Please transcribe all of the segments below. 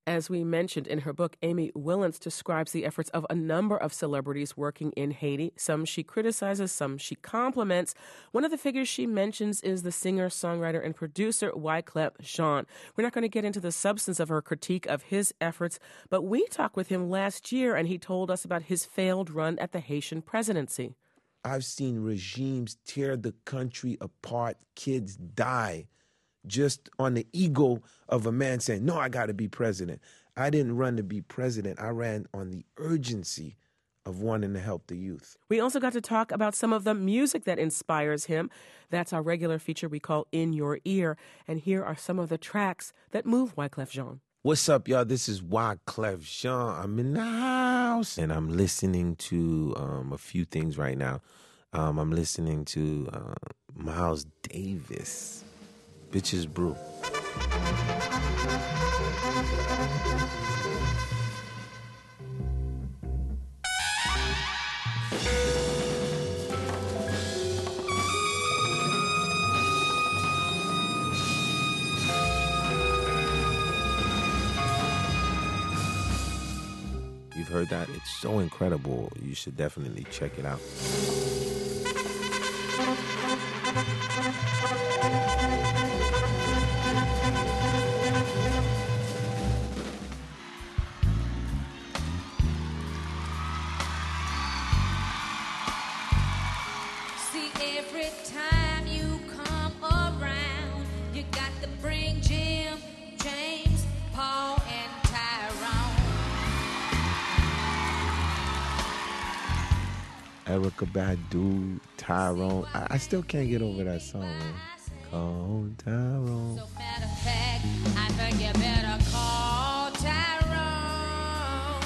As we mentioned in her book, Amy Willence describes the efforts of a number of celebrities working in Haiti. Some she criticizes, some she compliments. One of the figures she mentions is the singer, songwriter, and producer Wyclef Jean. We're not going to get into the substance of her critique of his efforts, but we talked with him last year, and he told us about his failed run at the Haitian presidency. I've seen regimes tear the country apart, kids die, just on the ego of a man saying, no, I got to be president. I didn't run to be president. I ran on the urgency of wanting to help the youth. We also got to talk about some of the music that inspires him. That's our regular feature we call In Your Ear. And here are some of the tracks that move Wyclef Jean. What's up, y'all? This is Wyclef Jean. I'm in the house. And I'm listening to a few things right now. I'm listening to Miles Davis. Bitches Brew. You've heard that? It's so incredible. You should definitely check it out. Erykah Badu, Tyrone. I still can't get over that song, man. Call Tyrone. So matter of fact, I think you better call Tyrone.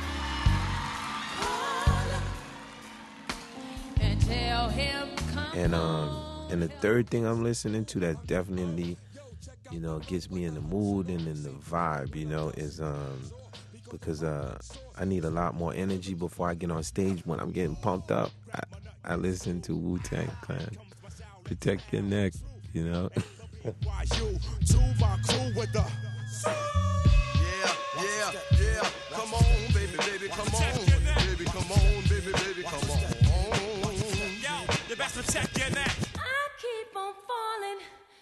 And tell him come and the third thing I'm listening to that definitely, gets me in the mood and in the vibe, is because I need a lot more energy before I get on stage. When I'm getting pumped up, I listen to Wu-Tang Clan. Protect your neck, Yeah. Come on, baby, come on. Baby, come on, baby, come on. Yo, you best protect your neck. I keep on falling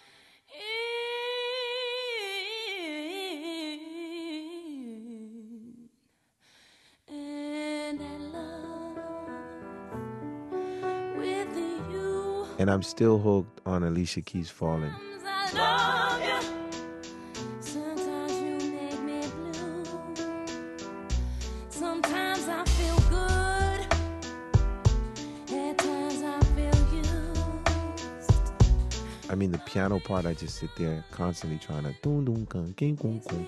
and I'm still hooked on Alicia Keys' Falling. I love you. Sometimes you make me blue. Sometimes I feel good. At times I feel used. I mean, the piano part, I just sit there constantly trying to doom doom gung king gung gung.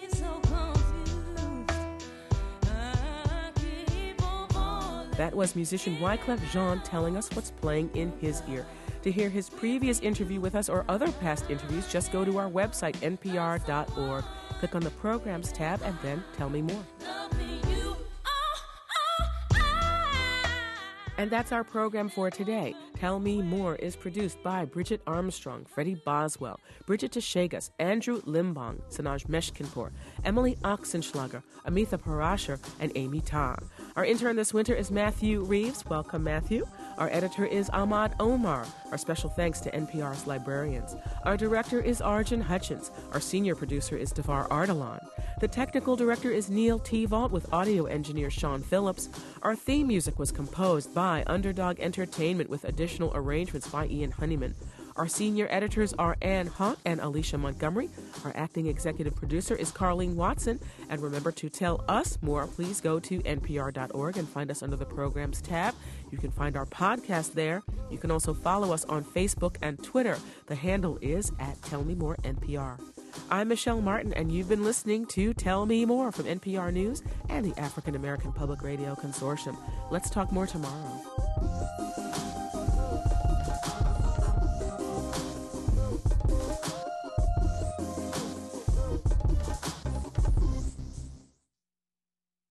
That was musician Wyclef Jean telling us what's playing in his ear. To hear his previous interview with us or other past interviews, just go to our website, npr.org. Click on the Programs tab and then Tell Me More. And that's our program for today. Tell Me More is produced by Bridget Armstrong, Freddie Boswell, Bridget Teshegas, Andrew Limbong, Sanaj Meshkinpour, Emily Oxenschlager, Amitha Parashar, and Amy Ta. Our intern this winter is Matthew Reeves. Welcome, Matthew. Our editor is Ahmad Omar. Our special thanks to NPR's librarians. Our director is Arjun Hutchins. Our senior producer is Devar Ardalan. The technical director is Neil Tevault with audio engineer Sean Phillips. Our theme music was composed by Underdog Entertainment with additional arrangements by Ian Honeyman. Our senior editors are Ann Hawk and Alicia Montgomery. Our acting executive producer is Carlene Watson. And remember, to tell us more, please go to npr.org and find us under the Programs tab. You can find our podcast there. You can also follow us on Facebook and Twitter. The handle is @TellMeMoreNPR. I'm Michelle Martin, and you've been listening to Tell Me More from NPR News and the African American Public Radio Consortium. Let's talk more tomorrow.